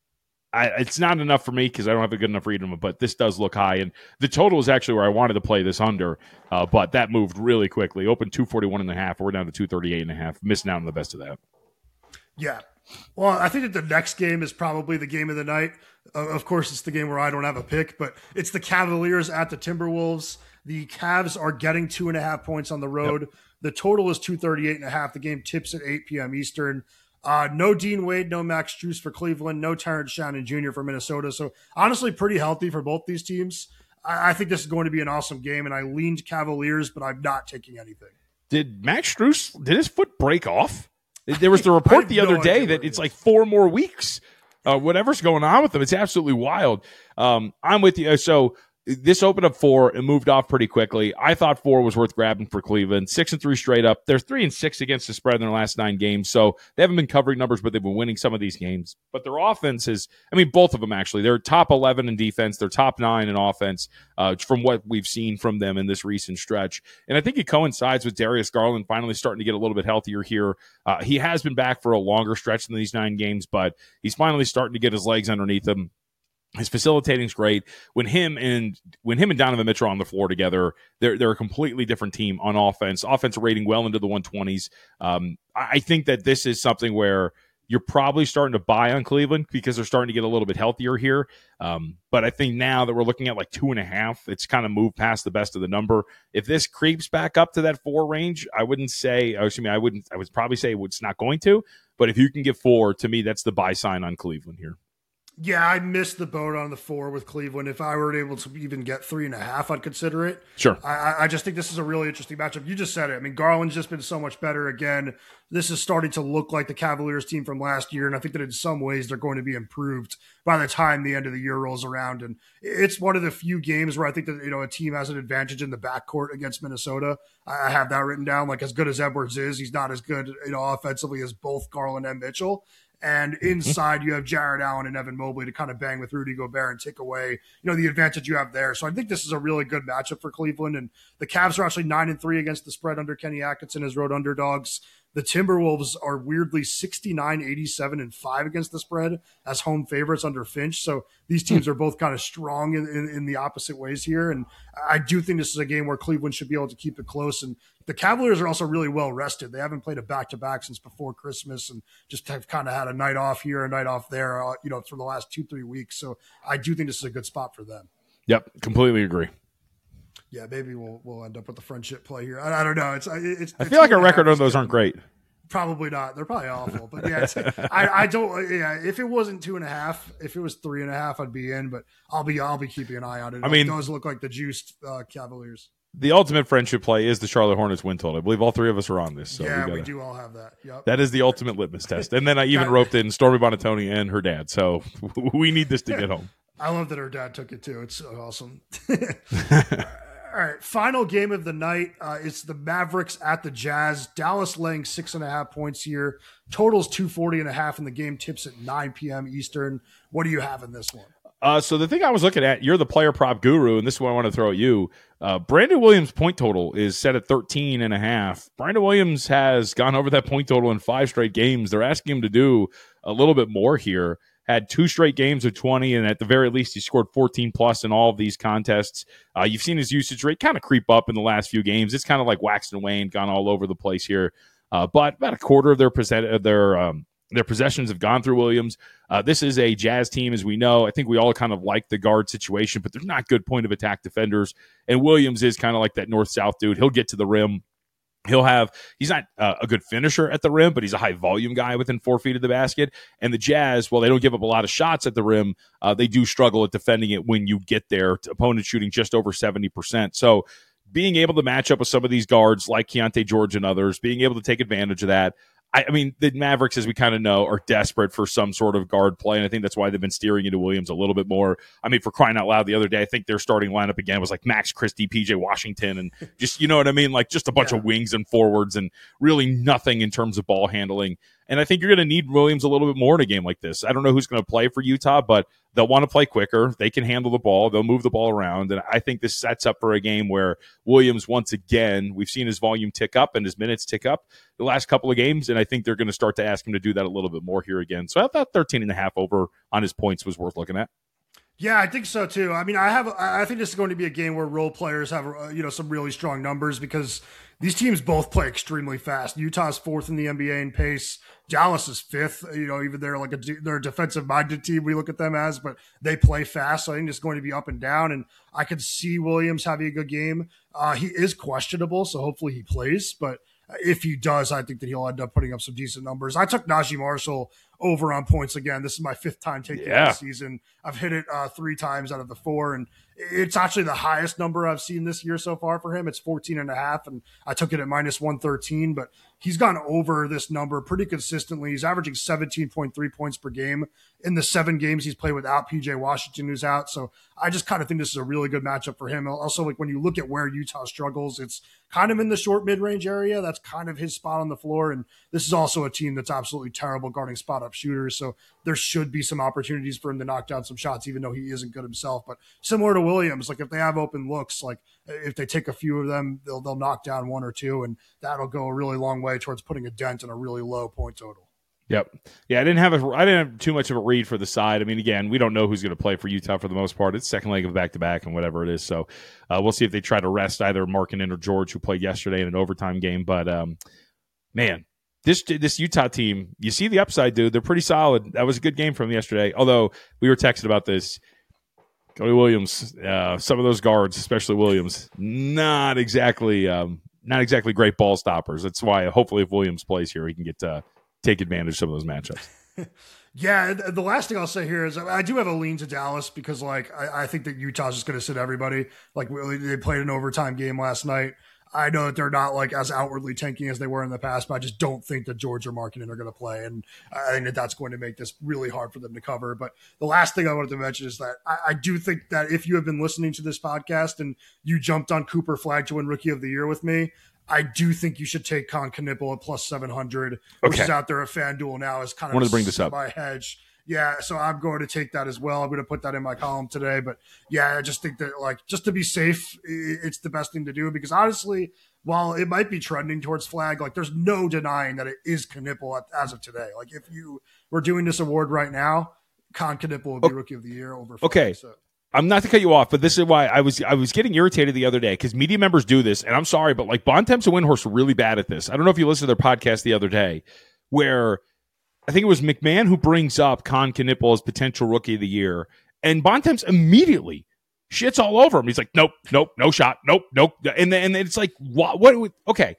I, it's not enough for me because I don't have a good enough read on it. But this does look high, and the total is actually where I wanted to play this under, uh, but that moved really quickly. Opened two forty-one and a half. We're down to two thirty-eight and a half. Missing out on the best of that. Yeah. Well, I think that the next game is probably the game of the night. Uh, of course, it's the game where I don't have a pick, but it's the Cavaliers at the Timberwolves. The Cavs are getting two and a half points on the road. Yep. The total is two thirty-eight and a half. The game tips at eight p.m. Eastern. Uh, no Dean Wade, no Max Strus for Cleveland, no Terrence Shannon Junior for Minnesota. So honestly, pretty healthy for both these teams. I, I think this is going to be an awesome game, and I leaned Cavaliers, but I'm not taking anything. Did Max Strus, did his foot break off? There was the report the other no day that it's like four more weeks. Uh, whatever's going on with them, it's absolutely wild. Um, I'm with you. So this opened up four and moved off pretty quickly. I thought four was worth grabbing for Cleveland. Six and three straight up. They're three and six against the spread in their last nine games. So they haven't been covering numbers, but they've been winning some of these games. But their offense is, I mean, both of them actually. They're top eleven in defense. They're top nine in offense uh, from what we've seen from them in this recent stretch. And I think it coincides with Darius Garland finally starting to get a little bit healthier here. Uh, he has been back for a longer stretch than these nine games, but he's finally starting to get his legs underneath him. His facilitating's great. When him and when him and Donovan Mitchell are on the floor together, they're they're a completely different team on offense. Offensive rating well into the one twenties. Um, I think that this is something where you're probably starting to buy on Cleveland because they're starting to get a little bit healthier here. Um, but I think now that we're looking at like two and a half, it's kind of moved past the best of the number. If this creeps back up to that four range, I wouldn't say. Excuse me, I wouldn't. I would probably say it's not going to. But if you can get four, to me, that's the buy sign on Cleveland here. Yeah, I missed the boat on the four with Cleveland. If I were able to even get three and a half, I'd consider it. Sure. I, I just think this is a really interesting matchup. You just said it. I mean, Garland's just been so much better again. This is starting to look like the Cavaliers team from last year, and I think that in some ways they're going to be improved by the time the end of the year rolls around. And it's one of the few games where I think that, you know, a team has an advantage in the backcourt against Minnesota. I have that written down. Like, as good as Edwards is, he's not as good, you know, offensively as both Garland and Mitchell. And inside, you have Jared Allen and Evan Mobley to kind of bang with Rudy Gobert and take away, you know, the advantage you have there. So I think this is a really good matchup for Cleveland. And the Cavs are actually nine and three against the spread under Kenny Atkinson as road underdogs. The Timberwolves are weirdly sixty-nine, eighty-seven, and five against the spread as home favorites under Finch. So these teams are both kind of strong in, in, in the opposite ways here. And I do think this is a game where Cleveland should be able to keep it close. And the Cavaliers are also really well rested. They haven't played a back-to-back since before Christmas and just have kind of had a night off here, a night off there, uh, you know, for the last two, three weeks. So I do think this is a good spot for them. Yep, completely agree. Yeah, maybe we'll we'll end up with the friendship play here. I, I don't know. It's it's. I feel like our record on those aren't great. Probably not. They're probably awful. But yeah, it's, I I don't. Yeah, if it wasn't two and a half, if it was three and a half, I'd be in. But I'll be I'll be keeping an eye on it. I mean, it does look like the juiced uh, Cavaliers. The ultimate friendship play is the Charlotte Hornets win total. I believe all three of us are on this. So yeah, we, gotta, we do all have that. Yep. That is the ultimate litmus test. And then I even roped in Stormy Bonatoni and her dad. So we need this to get home. I love that her dad took it too. It's so awesome. All right, final game of the night. Uh, it's the Mavericks at the Jazz. Dallas laying six and a half points here. Totals two forty and a half, and the game tips at nine p.m. Eastern. What do you have in this one? Uh, so the thing I was looking at, you're the player prop guru, and this is what I want to throw at you. Uh, Brandon Williams' point total is set at thirteen and a half. Brandon Williams has gone over that point total in five straight games. They're asking him to do a little bit more here. Had two straight games of twenty, and at the very least, he scored fourteen plus in all of these contests. Uh, you've seen his usage rate kind of creep up in the last few games. It's kind of like waxed and waned, gone all over the place here. Uh, but about a quarter of their percent, their um, their possessions have gone through Williams. Uh, this is a Jazz team, as we know. I think we all kind of like the guard situation, but they're not good point of attack defenders. And Williams is kind of like that north-south dude. He'll get to the rim. He'll have, he's not uh, a good finisher at the rim, but he's a high volume guy within four feet of the basket. And the Jazz, while they don't give up a lot of shots at the rim, uh, they do struggle at defending it when you get there. Opponent shooting just over seventy percent. So being able to match up with some of these guards like Keontae George and others, being able to take advantage of that. I, I mean, the Mavericks, as we kind of know, are desperate for some sort of guard play, and I think that's why they've been steering into Williams a little bit more. I mean, for crying out loud, the other day, I think their starting lineup again was like Max Christie, P J Washington, and just, you know what I mean? Like just a bunch yeah. of wings and forwards and really nothing in terms of ball handling. And I think you're going to need Williams a little bit more in a game like this. I don't know who's going to play for Utah, but they'll want to play quicker. They can handle the ball. They'll move the ball around. And I think this sets up for a game where Williams, once again, we've seen his volume tick up and his minutes tick up the last couple of games. And I think they're going to start to ask him to do that a little bit more here again. So I thought thirteen and a half over on his points was worth looking at. Yeah, I think so too. I mean, I have, I think this is going to be a game where role players have, uh, you know, some really strong numbers because these teams both play extremely fast. Utah's fourth in the N B A in pace. Dallas is fifth. You know, even they're like a they're a defensive minded team. We look at them as, but they play fast. So I think it's going to be up and down. And I could see Williams having a good game. Uh, he is questionable, so hopefully he plays. But if he does, I think that he'll end up putting up some decent numbers. I took Najee Marshall over on points again. This is my fifth time taking yeah. it this season. I've hit it uh, three times out of the four, and it's actually the highest number I've seen this year so far for him. It's fourteen and a half, and I took it at minus one thirteen, but he's gone over this number pretty consistently. He's averaging seventeen point three points per game in the seven games he's played without P J Washington, who's out. So I just kind of think this is a really good matchup for him. Also, like when you look at where Utah struggles, it's kind of in the short mid-range area. That's kind of his spot on the floor. And this is also a team that's absolutely terrible guarding spot-up shooters. So there should be some opportunities for him to knock down some shots, even though he isn't good himself. But similar to Williams, like if they have open looks, like if they take a few of them, they'll they'll knock down one or two, and that'll go a really long way towards putting a dent in a really low point total. Yep. Yeah, I didn't have a, I didn't have too much of a read for the side. I mean, again, we don't know who's going to play for Utah for the most part. It's second leg of back-to-back and whatever it is. So uh, we'll see if they try to rest either Markkanen or George, who played yesterday in an overtime game. But, um, man, this this Utah team, you see the upside, dude. They're pretty solid. That was a good game from yesterday. Although we were texting about this. Cody Williams, uh, some of those guards, especially Williams, not exactly um, not exactly great ball stoppers. That's why hopefully if Williams plays here, he can get uh, take advantage of some of those matchups. Yeah, the last thing I'll say here is I do have a lean to Dallas because, like, I, I think that Utah's just going to sit everybody. Like, they played an overtime game last night. I know that they're not, like, as outwardly tanking as they were in the past, but I just don't think that George or Markkanen are going to play, and I think that that's going to make this really hard for them to cover. But the last thing I wanted to mention is that I, I do think that if you have been listening to this podcast and you jumped on Cooper Flagg to win Rookie of the Year with me, I do think you should take Con Knipple at plus seven hundred, which okay. is out there at FanDuel now as kind of wanted to bring this up. My hedge. Yeah, so I'm going to take that as well. I'm going to put that in my column today. But yeah, I just think that, like, just to be safe, it's the best thing to do because honestly, while it might be trending towards Flagg, like there's no denying that it is Knipple as of today. Like if you were doing this award right now, Con Knipple would be Rookie of the Year over Flagg. Okay. So. I'm not to cut you off, but this is why I was I was getting irritated the other day because media members do this, and I'm sorry, but like Bontemps and Windhorst are really bad at this. I don't know if you listened to their podcast the other day, where I think it was McMahon who brings up Con Knipple as potential Rookie of the Year, and Bontemps immediately shits all over him. He's like, nope, nope, no shot, nope, nope, and then and it's like, what? What? Okay,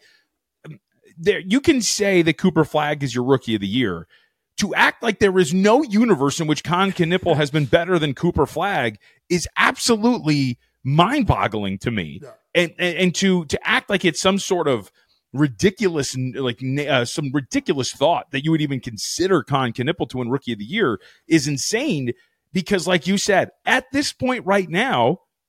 there you can say that Cooper Flagg is your Rookie of the Year. To act like there is no universe in which Con Knipple has been better than Cooper Flagg is absolutely mind-boggling to me. Yeah. And, and and to to act like it's some sort of ridiculous, like uh, some ridiculous thought that you would even consider Con Knipple to win Rookie of the Year is insane. Because, like you said, at this point right now,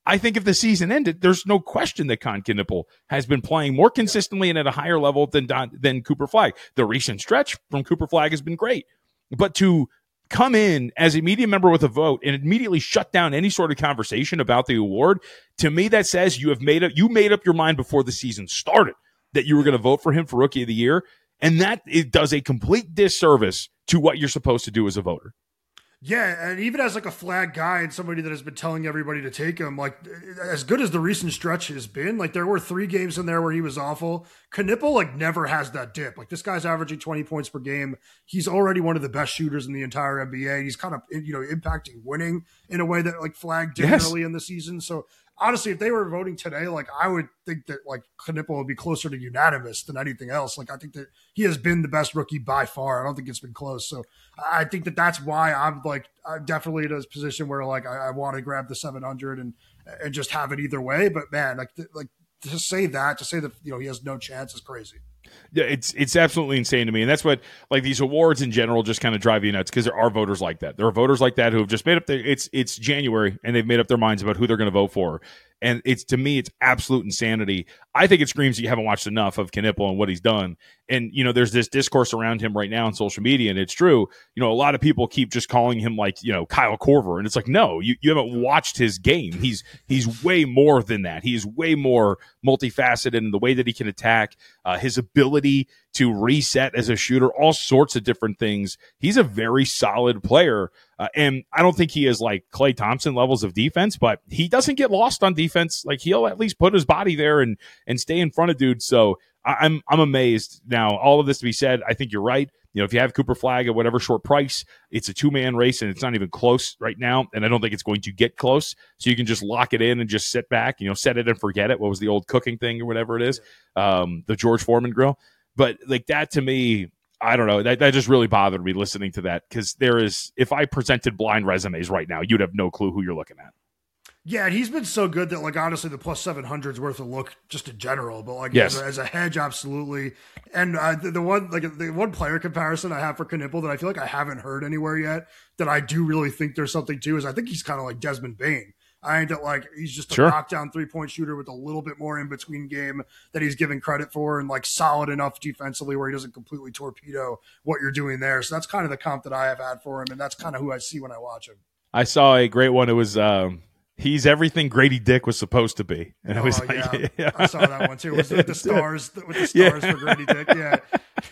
I think if the season ended, there's no question that Con Knippel has been playing more consistently and at a higher level than Don, than Cooper Flagg. The recent stretch from Cooper Flagg has been great. But to come in as a media member with a vote and immediately shut down any sort of conversation about the award, to me that says you have made up you made up your mind before the season started that you were going to vote for him for Rookie of the Year, and that it does a complete disservice to what you're supposed to do as a voter. Yeah, and even as like a flag guy and somebody that has been telling everybody to take him, like as good as the recent stretch has been, like there were three games in there where he was awful. Knippel like never has that dip. Like this guy's averaging twenty points per game. He's already one of the best shooters in the entire N B A. He's kind of, you know, impacting winning in a way that like Flagg did yes. early in the season. So honestly, if they were voting today, like I would think that like Knippel would be closer to unanimous than anything else. Like I think that he has been the best rookie by far. I don't think it's been close. So I think that that's why I'm like I'm definitely in a position where like I, I want to grab the seven hundred and and just have it either way. But man, like like to say that to say that you know he has no chance is crazy. Yeah, it's it's absolutely insane to me, and that's what like these awards in general just kind of drive you nuts because there are voters like that. There are voters like that who have just made up their it's it's January and they've made up their minds about who they're going to vote for, and it's to me it's absolute insanity. I think it screams that you haven't watched enough of Knippel and what he's done. And you know, there's this discourse around him right now on social media, and it's true. You know, a lot of people keep just calling him like you know Kyle Korver, and it's like no, you, you haven't watched his game. He's he's way more than that. He is way more multifaceted in the way that he can attack, uh, his ability to reset as a shooter, all sorts of different things. He's a very solid player. Uh, and I don't think he is like Klay Thompson levels of defense, but he doesn't get lost on defense. Like he'll at least put his body there and, and stay in front of dudes. So I, I'm, I'm amazed. Now, all of this to be said, I think you're right. You know, if you have Cooper Flagg at whatever short price, it's a two-man race and it's not even close right now. And I don't think it's going to get close. So you can just lock it in and just sit back, you know, set it and forget it. What was the old cooking thing or whatever it is? Um, the George Foreman grill. But like that to me, I don't know. That, that just really bothered me listening to that because there is, if I presented blind resumes right now, you'd have no clue who you're looking at. Yeah, and he's been so good that, like, honestly, the plus seven hundred is worth a look just in general. But, like, yes. as, a, as a hedge, absolutely. And uh, the, the one like the one player comparison I have for Knippel that I feel like I haven't heard anywhere yet that I do really think there's something to is I think he's kind of like Desmond Bane. I think that, like, he's just a sure. knockdown three-point shooter with a little bit more in-between game that he's given credit for and, like, solid enough defensively where he doesn't completely torpedo what you're doing there. So that's kind of the comp that I have had for him, and that's kind of who I see when I watch him. I saw a great one. It was um, he's everything Grady Dick was supposed to be. And oh, it was like, yeah. yeah. I saw that one, too. It was with the stars, with the stars yeah. for Grady Dick, yeah.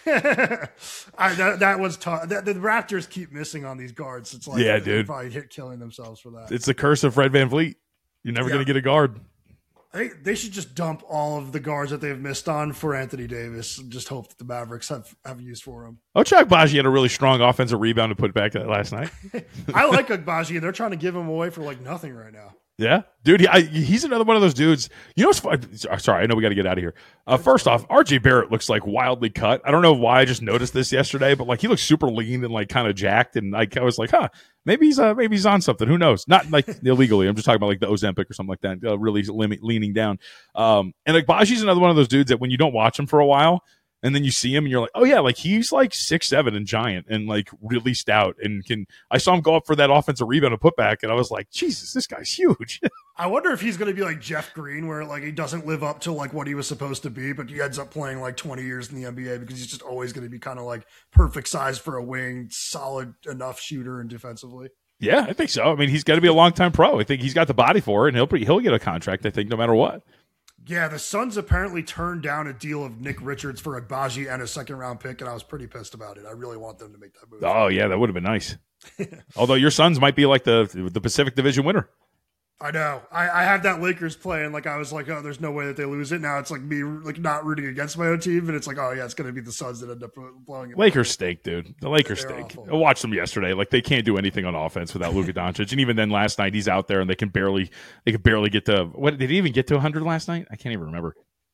I, that, that was tough. The, the Raptors keep missing on these guards. It's like yeah, they, dude. probably hit killing themselves for that. It's the curse of Fred VanVleet. You're never yeah. going to get a guard. They, they should just dump all of the guards that they've missed on for Anthony Davis and just hope that the Mavericks have, have use for him. Ochai Agbaji had a really strong offensive rebound to put back last night. I like Agbaji, and they're trying to give him away for like nothing right now. Yeah, dude, he, I, he's another one of those dudes. You know what's fun? Sorry, I know we got to get out of here. Uh, first off, R J Barrett looks like wildly cut. I don't know why I just noticed this yesterday, but like he looks super lean and like kind of jacked, and like I was like, huh, maybe he's uh, maybe he's on something. Who knows? Not like illegally. I'm just talking about like the Ozempic or something like that. Uh, really lim- leaning down. Um, and like Baji's another one of those dudes that when you don't watch him for a while, and then you see him and you're like, oh yeah, like he's like six seven and giant and like really stout and can. I saw him go up for that offensive rebound and putback, and I was like, Jesus, this guy's huge. I wonder if he's going to be like Jeff Green, where like he doesn't live up to like what he was supposed to be, but he ends up playing like twenty years in the N B A because he's just always going to be kind of like perfect size for a wing, solid enough shooter and defensively. Yeah, I think so. I mean, he's got to be a long time pro. I think he's got the body for it, and he'll he'll get a contract. I think no matter what. Yeah, the Suns apparently turned down a deal of Nick Richards for Agbaji and a second round pick, and I was pretty pissed about it. I really want them to make that move. Oh yeah, that would have been nice. Although your Suns might be like the the Pacific Division winner. I know. I, I have that Lakers play, and like I was like, oh, there's no way that they lose it. Now it's like me like not rooting against my own team, and it's like, oh yeah, it's going to be the Suns that end up blowing it. Lakers stink, dude. The Lakers stink. Awful. I watched them yesterday. Like they can't do anything on offense without Luka Doncic, and even then last night he's out there and they can barely they could barely get to what did he even get to one hundred last night? I can't even remember.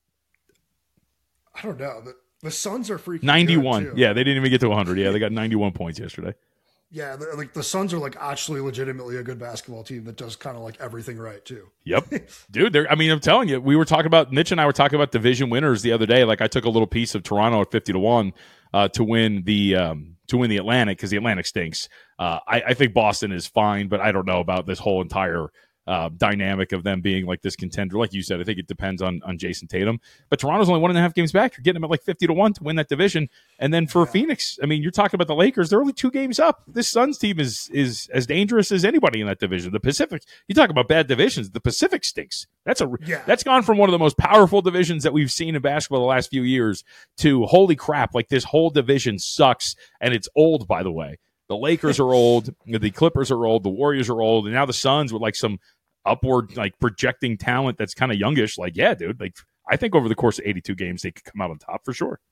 I don't know. The, the Suns are freaking ninety-one. good too. Yeah, they didn't even get to one hundred. Yeah, they got ninety-one points yesterday. Yeah, like the Suns are like actually legitimately a good basketball team that does kind of like everything right too. Yep, dude. They're, I mean, I'm telling you, we were talking about Mitch and I were talking about division winners the other day. Like I took a little piece of Toronto at fifty to one uh, to win the um, to win the Atlantic because the Atlantic stinks. Uh, I, I think Boston is fine, but I don't know about this whole entire uh, dynamic of them being like this contender. Like you said, I think it depends on on Jason Tatum. But Toronto's only one and a half games back. You're getting them at like fifty to one to win that division. And then for yeah. Phoenix, I mean, you're talking about the Lakers. They're only two games up. This Suns team is is as dangerous as anybody in that division. The Pacific, you talk about bad divisions. The Pacific stinks. That's a yeah. that's gone from one of the most powerful divisions that we've seen in basketball the last few years to holy crap, like this whole division sucks, and it's old, by the way. The Lakers are old, the Clippers are old, the Warriors are old, and now the Suns with like some upward, like projecting talent that's kind of youngish. Like, yeah, dude, like I think over the course of eighty-two games, they could come out on top for sure.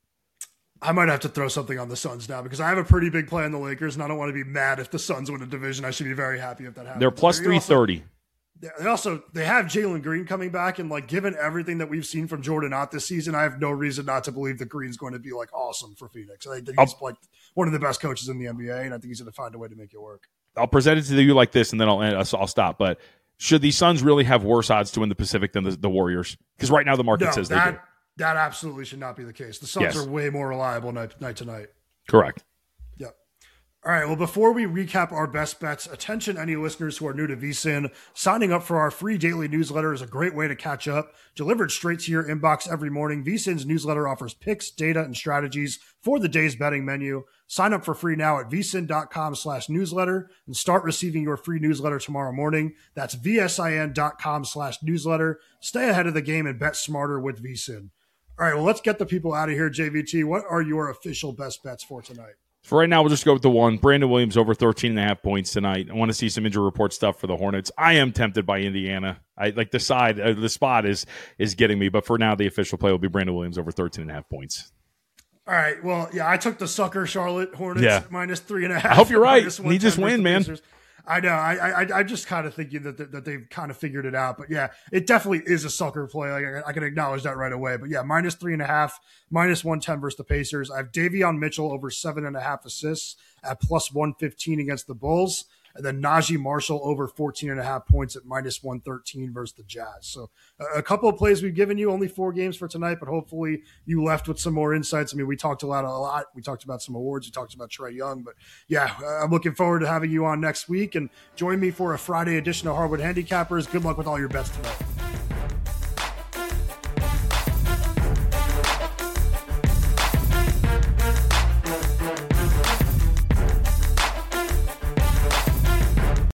I might have to throw something on the Suns now because I have a pretty big play on the Lakers, and I don't want to be mad if the Suns win a division. I should be very happy if that happens. They're plus three thirty. They also they have Jalen Green coming back, and like given everything that we've seen from Jordan Ott this season, I have no reason not to believe that Green's going to be like awesome for Phoenix. I think he's like one of the best coaches in the N B A, and I think he's going to find a way to make it work. I'll present it to you like this, and then I'll I'll stop. But should the Suns really have worse odds to win the Pacific than the, the Warriors? Because right now the market no, says that, they do. That absolutely should not be the case. The Suns yes. are way more reliable night, night to night. Correct. Yep. All right, well, before we recap our best bets, attention any listeners who are new to V S I N, signing up for our free daily newsletter is a great way to catch up. Delivered straight to your inbox every morning, V S I N's newsletter offers picks, data, and strategies for the day's betting menu. Sign up for free now at vsin.com slash newsletter and start receiving your free newsletter tomorrow morning. That's vsin.com slash newsletter. Stay ahead of the game and bet smarter with V S I N. All right, well, let's get the people out of here, J V T. What are your official best bets for tonight? For right now, we'll just go with the one. Brandon Williams over thirteen and a half points tonight. I want to see some injury report stuff for the Hornets. I am tempted by Indiana. I like the side, uh, the spot is is getting me. But for now, the official play will be Brandon Williams over thirteen and a half points. All right. Well, yeah, I took the sucker Charlotte Hornets yeah. minus three and a half. I hope you're right. He just win, man. Pacers. I know. I I I just kind of thinking that that they've kind of figured it out. But yeah, it definitely is a sucker play. Like I, I can acknowledge that right away. But yeah, minus three and a half, minus one ten versus the Pacers. I have Davion Mitchell over seven and a half assists at plus one fifteen against the Bulls. And then Najee Marshall over fourteen and a half points at minus one thirteen versus the Jazz. So a couple of plays we've given you, only four games for tonight, but hopefully you left with some more insights. I mean, we talked a lot, a lot. We talked about some awards. We talked about Trae Young, but yeah, I'm looking forward to having you on next week and join me for a Friday edition of Hardwood Handicappers. Good luck with all your bets tonight.